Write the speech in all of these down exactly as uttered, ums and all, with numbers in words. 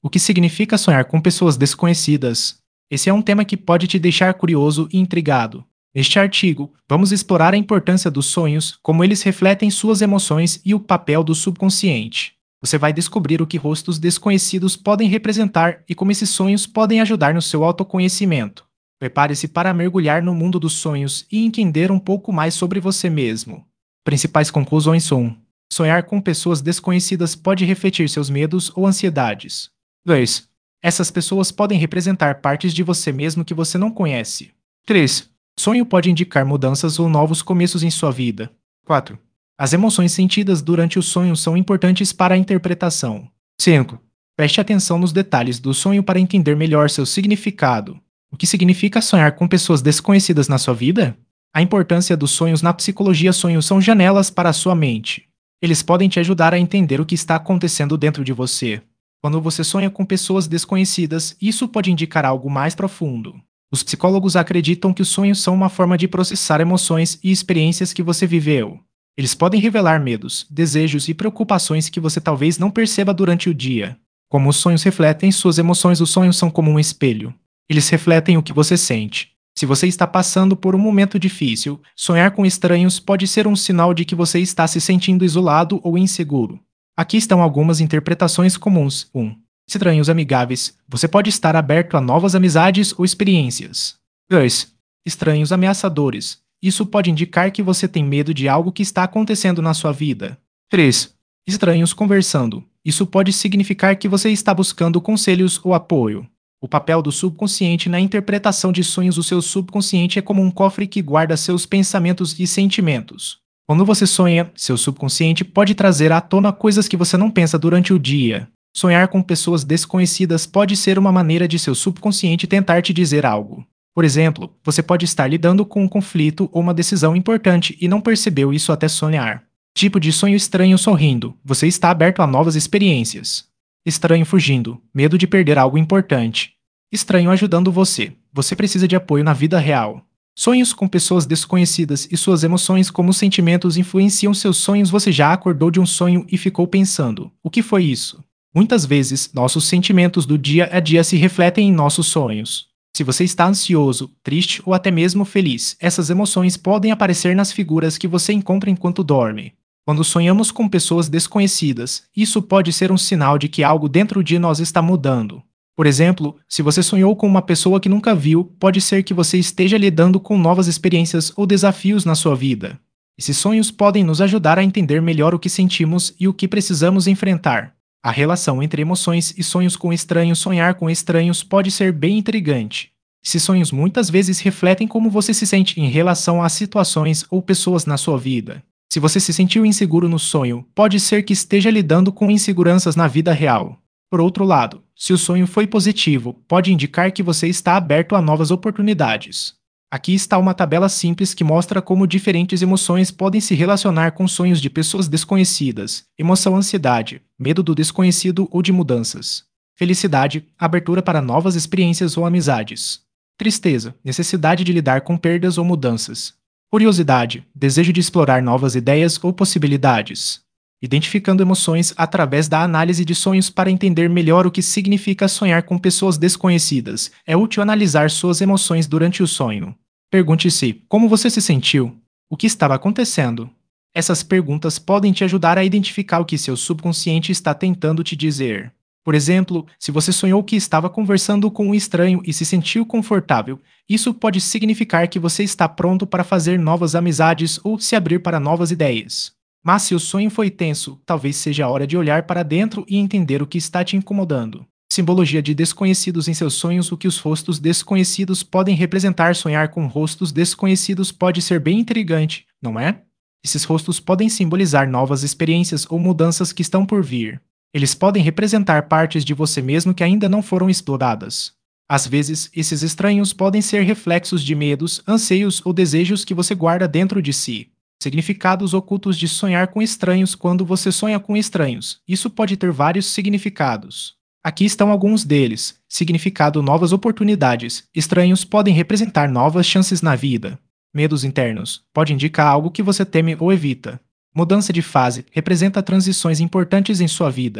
O que significa sonhar com pessoas desconhecidas? Esse é um tema que pode te deixar curioso e intrigado. Neste artigo, vamos explorar a importância dos sonhos, como eles refletem suas emoções e o papel do subconsciente. Você vai descobrir o que rostos desconhecidos podem representar e como esses sonhos podem ajudar no seu autoconhecimento. Prepare-se para mergulhar no mundo dos sonhos e entender um pouco mais sobre você mesmo. Principais conclusões são: sonhar com pessoas desconhecidas pode refletir seus medos ou ansiedades. dois. Essas pessoas podem representar partes de você mesmo que você não conhece. três. Sonho pode indicar mudanças ou novos começos em sua vida. quatro. As emoções sentidas durante o sonho são importantes para a interpretação. cinco. Preste atenção nos detalhes do sonho para entender melhor seu significado. O que significa sonhar com pessoas desconhecidas na sua vida? A importância dos sonhos na psicologia. Sonhos são janelas para a sua mente. Eles podem te ajudar a entender o que está acontecendo dentro de você. Quando você sonha com pessoas desconhecidas, isso pode indicar algo mais profundo. Os psicólogos acreditam que os sonhos são uma forma de processar emoções e experiências que você viveu. Eles podem revelar medos, desejos e preocupações que você talvez não perceba durante o dia. Como os sonhos refletem suas emoções, os sonhos são como um espelho. Eles refletem o que você sente. Se você está passando por um momento difícil, sonhar com estranhos pode ser um sinal de que você está se sentindo isolado ou inseguro. Aqui estão algumas interpretações comuns. um. Estranhos amigáveis. Você pode estar aberto a novas amizades ou experiências. dois. Estranhos ameaçadores. Isso pode indicar que você tem medo de algo que está acontecendo na sua vida. três. Estranhos conversando. Isso pode significar que você está buscando conselhos ou apoio. O papel do subconsciente na interpretação de sonhos. O seu subconsciente é como um cofre que guarda seus pensamentos e sentimentos. Quando você sonha, seu subconsciente pode trazer à tona coisas que você não pensa durante o dia. Sonhar com pessoas desconhecidas pode ser uma maneira de seu subconsciente tentar te dizer algo. Por exemplo, você pode estar lidando com um conflito ou uma decisão importante e não percebeu isso até sonhar. Tipo de sonho: estranho sorrindo. Você está aberto a novas experiências. Estranho fugindo. Medo de perder algo importante. Estranho ajudando você. Você precisa de apoio na vida real. Sonhos com pessoas desconhecidas e suas emoções, como os sentimentos, influenciam seus sonhos. Você já acordou de um sonho e ficou pensando: o que foi isso? Muitas vezes, nossos sentimentos do dia a dia se refletem em nossos sonhos. Se você está ansioso, triste ou até mesmo feliz, essas emoções podem aparecer nas figuras que você encontra enquanto dorme. Quando sonhamos com pessoas desconhecidas, isso pode ser um sinal de que algo dentro de nós está mudando. Por exemplo, se você sonhou com uma pessoa que nunca viu, pode ser que você esteja lidando com novas experiências ou desafios na sua vida. Esses sonhos podem nos ajudar a entender melhor o que sentimos e o que precisamos enfrentar. A relação entre emoções e sonhos com estranhos. Sonhar com estranhos pode ser bem intrigante. Esses sonhos muitas vezes refletem como você se sente em relação a situações ou pessoas na sua vida. Se você se sentiu inseguro no sonho, pode ser que esteja lidando com inseguranças na vida real. Por outro lado, se o sonho foi positivo, pode indicar que você está aberto a novas oportunidades. Aqui está uma tabela simples que mostra como diferentes emoções podem se relacionar com sonhos de pessoas desconhecidas. Emoção: ansiedade, medo do desconhecido ou de mudanças. Felicidade: abertura para novas experiências ou amizades. Tristeza: necessidade de lidar com perdas ou mudanças. Curiosidade: desejo de explorar novas ideias ou possibilidades. Identificando emoções através da análise de sonhos. Para entender melhor o que significa sonhar com pessoas desconhecidas, é útil analisar suas emoções durante o sonho. Pergunte-se: como você se sentiu? O que estava acontecendo? Essas perguntas podem te ajudar a identificar o que seu subconsciente está tentando te dizer. Por exemplo, se você sonhou que estava conversando com um estranho e se sentiu confortável, isso pode significar que você está pronto para fazer novas amizades ou se abrir para novas ideias. Mas se o sonho foi tenso, talvez seja a hora de olhar para dentro e entender o que está te incomodando. Simbologia de desconhecidos em seus sonhos. O que os rostos desconhecidos podem representar? Sonhar com rostos desconhecidos pode ser bem intrigante, não é? Esses rostos podem simbolizar novas experiências ou mudanças que estão por vir. Eles podem representar partes de você mesmo que ainda não foram exploradas. Às vezes, esses estranhos podem ser reflexos de medos, anseios ou desejos que você guarda dentro de si. Significados ocultos de sonhar com estranhos. Quando você sonha com estranhos, isso pode ter vários significados. Aqui estão alguns deles. Significado: novas oportunidades. Estranhos podem representar novas chances na vida. Medos internos. Pode indicar algo que você teme ou evita. Mudança de fase. Representa transições importantes em sua vida.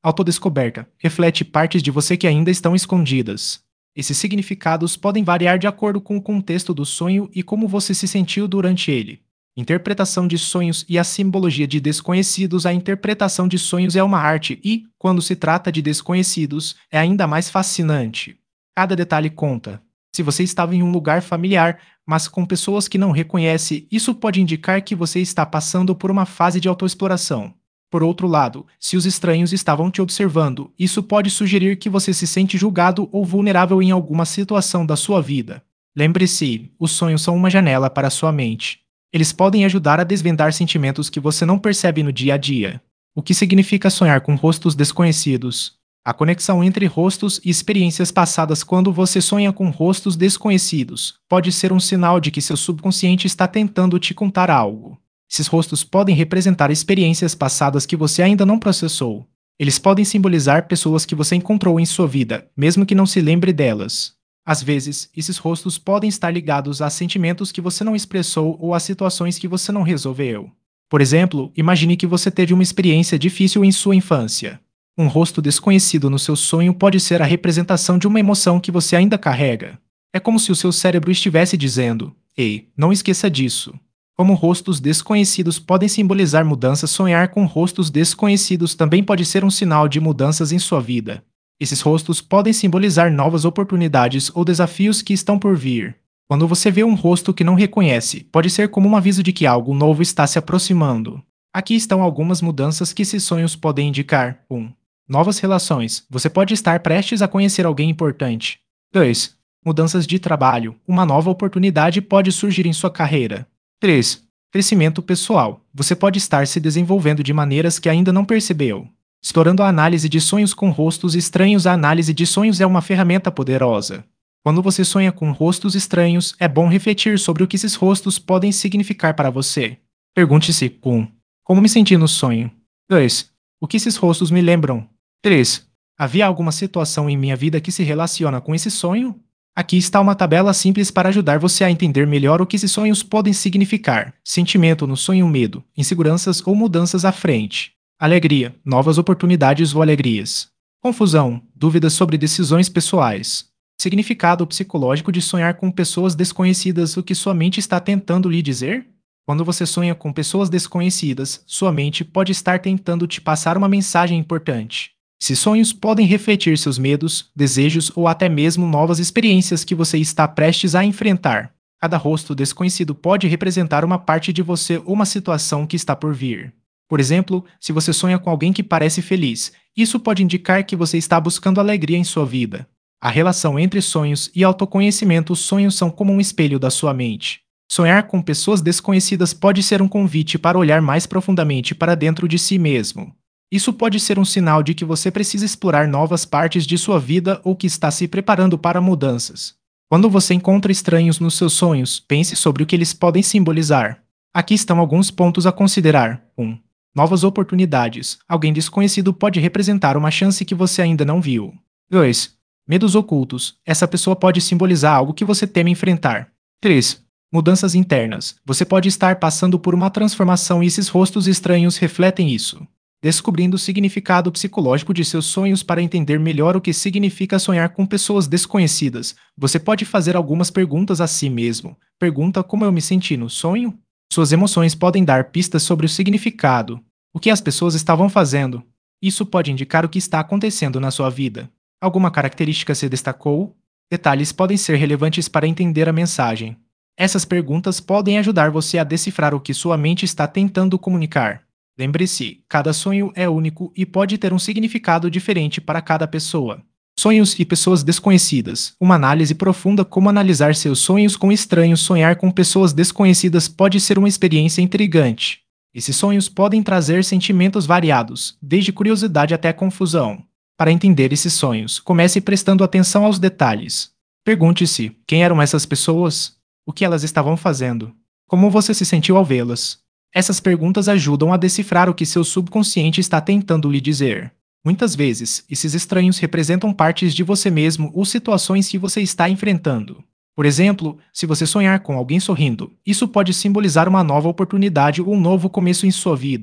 Autodescoberta reflete partes de você que ainda estão escondidas. Esses significados podem variar de acordo com o contexto do sonho e como você se sentiu durante ele. Interpretação de sonhos e a simbologia de desconhecidos. A interpretação de sonhos é uma arte e, quando se trata de desconhecidos, é ainda mais fascinante. Cada detalhe conta. Se você estava em um lugar familiar, mas com pessoas que não reconhece, isso pode indicar que você está passando por uma fase de autoexploração. Por outro lado, se os estranhos estavam te observando, isso pode sugerir que você se sente julgado ou vulnerável em alguma situação da sua vida. Lembre-se, os sonhos são uma janela para a sua mente. Eles podem ajudar a desvendar sentimentos que você não percebe no dia a dia. O que significa sonhar com rostos desconhecidos? A conexão entre rostos e experiências passadas. Quando você sonha com rostos desconhecidos, pode ser um sinal de que seu subconsciente está tentando te contar algo. Esses rostos podem representar experiências passadas que você ainda não processou. Eles podem simbolizar pessoas que você encontrou em sua vida, mesmo que não se lembre delas. Às vezes, esses rostos podem estar ligados a sentimentos que você não expressou ou a situações que você não resolveu. Por exemplo, imagine que você teve uma experiência difícil em sua infância. Um rosto desconhecido no seu sonho pode ser a representação de uma emoção que você ainda carrega. É como se o seu cérebro estivesse dizendo: "Ei, não esqueça disso." Como rostos desconhecidos podem simbolizar mudanças, sonhar com rostos desconhecidos também pode ser um sinal de mudanças em sua vida. Esses rostos podem simbolizar novas oportunidades ou desafios que estão por vir. Quando você vê um rosto que não reconhece, pode ser como um aviso de que algo novo está se aproximando. Aqui estão algumas mudanças que esses sonhos podem indicar. um. Novas relações. Você pode estar prestes a conhecer alguém importante. dois. Mudanças de trabalho. Uma nova oportunidade pode surgir em sua carreira. três. Crescimento pessoal. Você pode estar se desenvolvendo de maneiras que ainda não percebeu. Explorando a análise de sonhos com rostos estranhos. A análise de sonhos é uma ferramenta poderosa. Quando você sonha com rostos estranhos, é bom refletir sobre o que esses rostos podem significar para você. Pergunte-se: um. Como me senti no sonho? dois. O que esses rostos me lembram? três. Havia alguma situação em minha vida que se relaciona com esse sonho? Aqui está uma tabela simples para ajudar você a entender melhor o que esses sonhos podem significar. Sentimento no sonho: medo, inseguranças ou mudanças à frente. Alegria, novas oportunidades ou alegrias. Confusão, dúvidas sobre decisões pessoais. Significado psicológico de sonhar com pessoas desconhecidas. O que sua mente está tentando lhe dizer? Quando você sonha com pessoas desconhecidas, sua mente pode estar tentando te passar uma mensagem importante. Esses sonhos podem refletir seus medos, desejos ou até mesmo novas experiências que você está prestes a enfrentar. Cada rosto desconhecido pode representar uma parte de você ou uma situação que está por vir. Por exemplo, se você sonha com alguém que parece feliz, isso pode indicar que você está buscando alegria em sua vida. A relação entre sonhos e autoconhecimento. Os sonhos são como um espelho da sua mente. Sonhar com pessoas desconhecidas pode ser um convite para olhar mais profundamente para dentro de si mesmo. Isso pode ser um sinal de que você precisa explorar novas partes de sua vida ou que está se preparando para mudanças. Quando você encontra estranhos nos seus sonhos, pense sobre o que eles podem simbolizar. Aqui estão alguns pontos a considerar. um. Novas oportunidades. Alguém desconhecido pode representar uma chance que você ainda não viu. dois. Medos ocultos. Essa pessoa pode simbolizar algo que você teme enfrentar. três. Mudanças internas. Você pode estar passando por uma transformação e esses rostos estranhos refletem isso. Descobrindo o significado psicológico de seus sonhos. Para entender melhor o que significa sonhar com pessoas desconhecidas, você pode fazer algumas perguntas a si mesmo. Pergunta: como eu me senti no sonho? Suas emoções podem dar pistas sobre o significado. O que as pessoas estavam fazendo? Isso pode indicar o que está acontecendo na sua vida. Alguma característica se destacou? Detalhes podem ser relevantes para entender a mensagem. Essas perguntas podem ajudar você a decifrar o que sua mente está tentando comunicar. Lembre-se, cada sonho é único e pode ter um significado diferente para cada pessoa. Sonhos e pessoas desconhecidas. Uma análise profunda. Como analisar seus sonhos com estranhos. Sonhar com pessoas desconhecidas pode ser uma experiência intrigante. Esses sonhos podem trazer sentimentos variados, desde curiosidade até confusão. Para entender esses sonhos, comece prestando atenção aos detalhes. Pergunte-se: quem eram essas pessoas? O que elas estavam fazendo? Como você se sentiu ao vê-las? Essas perguntas ajudam a decifrar o que seu subconsciente está tentando lhe dizer. Muitas vezes, esses estranhos representam partes de você mesmo ou situações que você está enfrentando. Por exemplo, se você sonhar com alguém sorrindo, isso pode simbolizar uma nova oportunidade ou um novo começo em sua vida.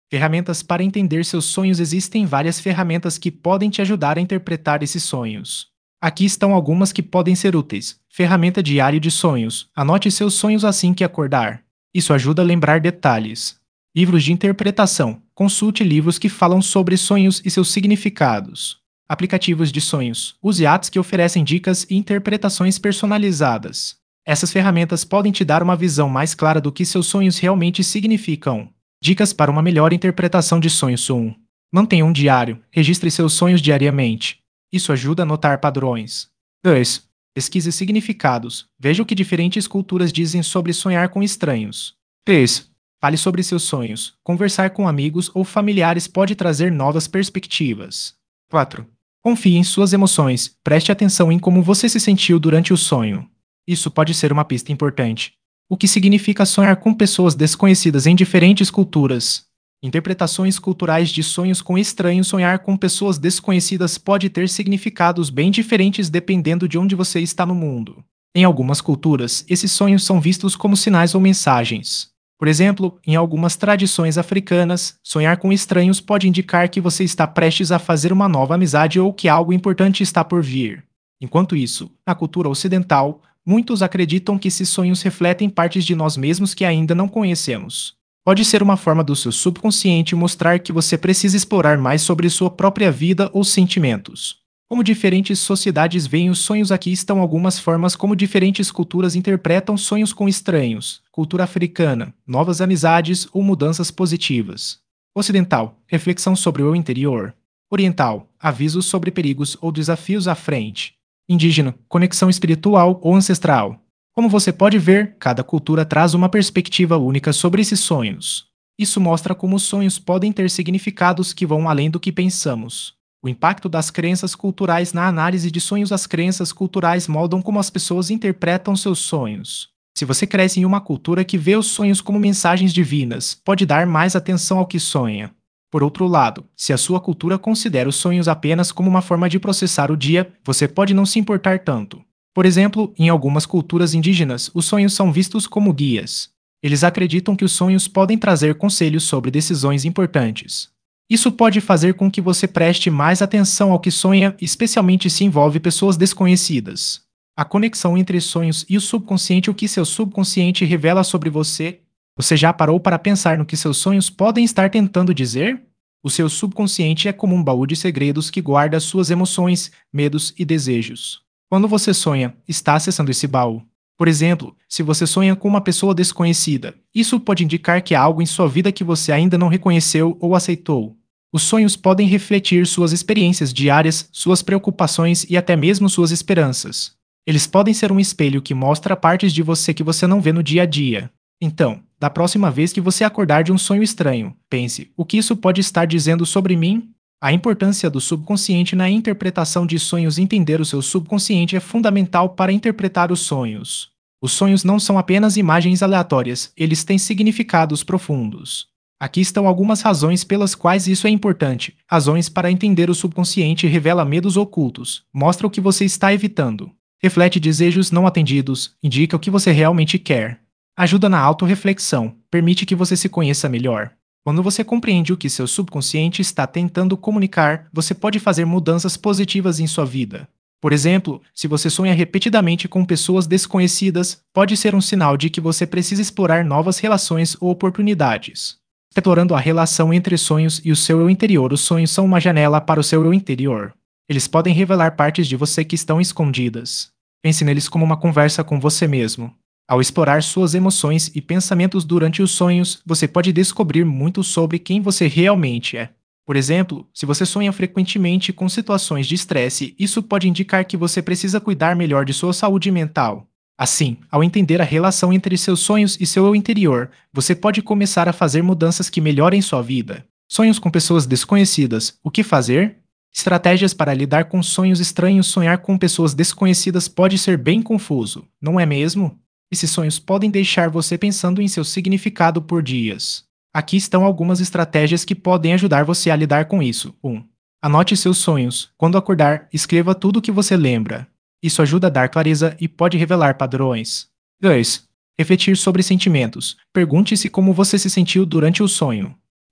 Ferramentas para entender seus sonhos. Existem várias ferramentas que podem te ajudar a interpretar esses sonhos. Aqui estão algumas que podem ser úteis. Ferramenta diário de sonhos. Anote seus sonhos assim que acordar. Isso ajuda a lembrar detalhes. Livros de interpretação. Consulte livros que falam sobre sonhos e seus significados. Aplicativos de sonhos. Use apps que oferecem dicas e interpretações personalizadas. Essas ferramentas podem te dar uma visão mais clara do que seus sonhos realmente significam. Dicas para uma melhor interpretação de sonhos. um. Mantenha um diário. Registre seus sonhos diariamente. Isso ajuda a notar padrões. dois. Pesquise significados. Veja o que diferentes culturas dizem sobre sonhar com estranhos. três. Fale sobre seus sonhos. Conversar com amigos ou familiares pode trazer novas perspectivas. quatro. Confie em suas emoções. Preste atenção em como você se sentiu durante o sonho. Isso pode ser uma pista importante. O que significa sonhar com pessoas desconhecidas em diferentes culturas? Interpretações culturais de sonhos com estranhos. Sonhar com pessoas desconhecidas pode ter significados bem diferentes dependendo de onde você está no mundo. Em algumas culturas, esses sonhos são vistos como sinais ou mensagens. Por exemplo, em algumas tradições africanas, sonhar com estranhos pode indicar que você está prestes a fazer uma nova amizade ou que algo importante está por vir. Enquanto isso, na cultura ocidental, muitos acreditam que esses sonhos refletem partes de nós mesmos que ainda não conhecemos. Pode ser uma forma do seu subconsciente mostrar que você precisa explorar mais sobre sua própria vida ou sentimentos. Como diferentes sociedades veem os sonhos. Aqui estão algumas formas como diferentes culturas interpretam sonhos com estranhos. Cultura africana, novas amizades ou mudanças positivas. Ocidental, reflexão sobre o eu interior. Oriental, avisos sobre perigos ou desafios à frente. Indígena, conexão espiritual ou ancestral. Como você pode ver, cada cultura traz uma perspectiva única sobre esses sonhos. Isso mostra como os sonhos podem ter significados que vão além do que pensamos. O impacto das crenças culturais na análise de sonhos. As crenças culturais moldam como as pessoas interpretam seus sonhos. Se você cresce em uma cultura que vê os sonhos como mensagens divinas, pode dar mais atenção ao que sonha. Por outro lado, se a sua cultura considera os sonhos apenas como uma forma de processar o dia, você pode não se importar tanto. Por exemplo, em algumas culturas indígenas, os sonhos são vistos como guias. Eles acreditam que os sonhos podem trazer conselhos sobre decisões importantes. Isso pode fazer com que você preste mais atenção ao que sonha, especialmente se envolve pessoas desconhecidas. A conexão entre sonhos e o subconsciente. O que seu subconsciente revela sobre você? Você já parou para pensar no que seus sonhos podem estar tentando dizer? O seu subconsciente é como um baú de segredos que guarda suas emoções, medos e desejos. Quando você sonha, está acessando esse baú. Por exemplo, se você sonha com uma pessoa desconhecida, isso pode indicar que há algo em sua vida que você ainda não reconheceu ou aceitou. Os sonhos podem refletir suas experiências diárias, suas preocupações e até mesmo suas esperanças. Eles podem ser um espelho que mostra partes de você que você não vê no dia a dia. Então, da próxima vez que você acordar de um sonho estranho, pense: o que isso pode estar dizendo sobre mim? A importância do subconsciente na interpretação de sonhos. Entender o seu subconsciente é fundamental para interpretar os sonhos. Os sonhos não são apenas imagens aleatórias, eles têm significados profundos. Aqui estão algumas razões pelas quais isso é importante. Razões para entender o subconsciente. Revela medos ocultos, mostra o que você está evitando. Reflete desejos não atendidos, indica o que você realmente quer. Ajuda na autorreflexão, permite que você se conheça melhor. Quando você compreende o que seu subconsciente está tentando comunicar, você pode fazer mudanças positivas em sua vida. Por exemplo, se você sonha repetidamente com pessoas desconhecidas, pode ser um sinal de que você precisa explorar novas relações ou oportunidades. Explorando a relação entre sonhos e o seu eu interior. Os sonhos são uma janela para o seu eu interior. Eles podem revelar partes de você que estão escondidas. Pense neles como uma conversa com você mesmo. Ao explorar suas emoções e pensamentos durante os sonhos, você pode descobrir muito sobre quem você realmente é. Por exemplo, se você sonha frequentemente com situações de estresse, isso pode indicar que você precisa cuidar melhor de sua saúde mental. Assim, ao entender a relação entre seus sonhos e seu eu interior, você pode começar a fazer mudanças que melhorem sua vida. Sonhos com pessoas desconhecidas. O que fazer? Estratégias para lidar com sonhos estranhos. Sonhar com pessoas desconhecidas pode ser bem confuso, não é mesmo? Esses sonhos podem deixar você pensando em seu significado por dias. Aqui estão algumas estratégias que podem ajudar você a lidar com isso. um. Anote seus sonhos. Quando acordar, escreva tudo o que você lembra. Isso ajuda a dar clareza e pode revelar padrões. dois. Refletir sobre sentimentos. Pergunte-se como você se sentiu durante o sonho.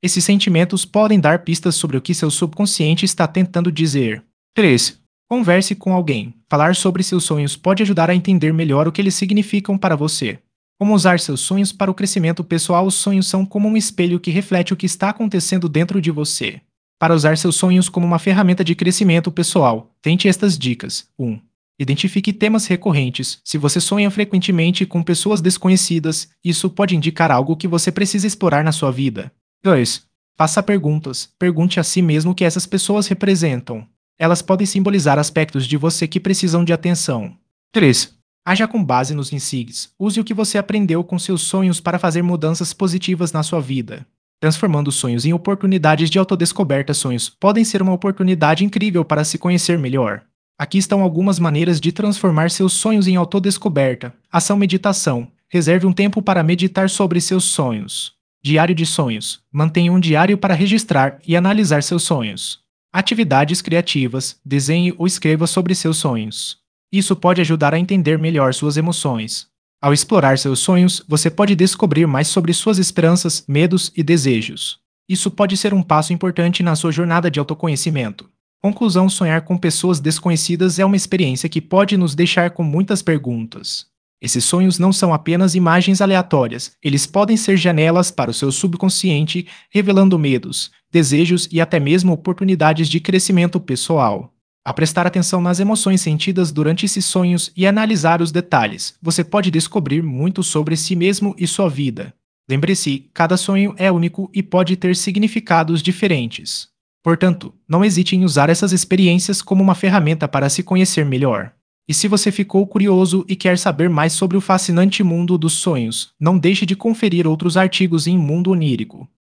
Esses sentimentos podem dar pistas sobre o que seu subconsciente está tentando dizer. três. Converse com alguém. Falar sobre seus sonhos pode ajudar a entender melhor o que eles significam para você. Como usar seus sonhos para o crescimento pessoal? Os sonhos são como um espelho que reflete o que está acontecendo dentro de você. Para usar seus sonhos como uma ferramenta de crescimento pessoal, tente estas dicas. um. Identifique temas recorrentes. Se você sonha frequentemente com pessoas desconhecidas, isso pode indicar algo que você precisa explorar na sua vida. dois. Faça perguntas. Pergunte a si mesmo o que essas pessoas representam. Elas podem simbolizar aspectos de você que precisam de atenção. três. Haja com base nos insights. Use o que você aprendeu com seus sonhos para fazer mudanças positivas na sua vida. Transformando sonhos em oportunidades de autodescoberta. Sonhos podem ser uma oportunidade incrível para se conhecer melhor. Aqui estão algumas maneiras de transformar seus sonhos em autodescoberta. Ação: meditação. Reserve um tempo para meditar sobre seus sonhos. Diário de sonhos. Mantenha um diário para registrar e analisar seus sonhos. Atividades criativas. Desenhe ou escreva sobre seus sonhos. Isso pode ajudar a entender melhor suas emoções. Ao explorar seus sonhos, você pode descobrir mais sobre suas esperanças, medos e desejos. Isso pode ser um passo importante na sua jornada de autoconhecimento. Conclusão: sonhar com pessoas desconhecidas é uma experiência que pode nos deixar com muitas perguntas. Esses sonhos não são apenas imagens aleatórias, eles podem ser janelas para o seu subconsciente, revelando medos, desejos e até mesmo oportunidades de crescimento pessoal. A prestar atenção nas emoções sentidas durante esses sonhos e analisar os detalhes, você pode descobrir muito sobre si mesmo e sua vida. Lembre-se, cada sonho é único e pode ter significados diferentes. Portanto, não hesite em usar essas experiências como uma ferramenta para se conhecer melhor. E se você ficou curioso e quer saber mais sobre o fascinante mundo dos sonhos, não deixe de conferir outros artigos em Mundo Onírico.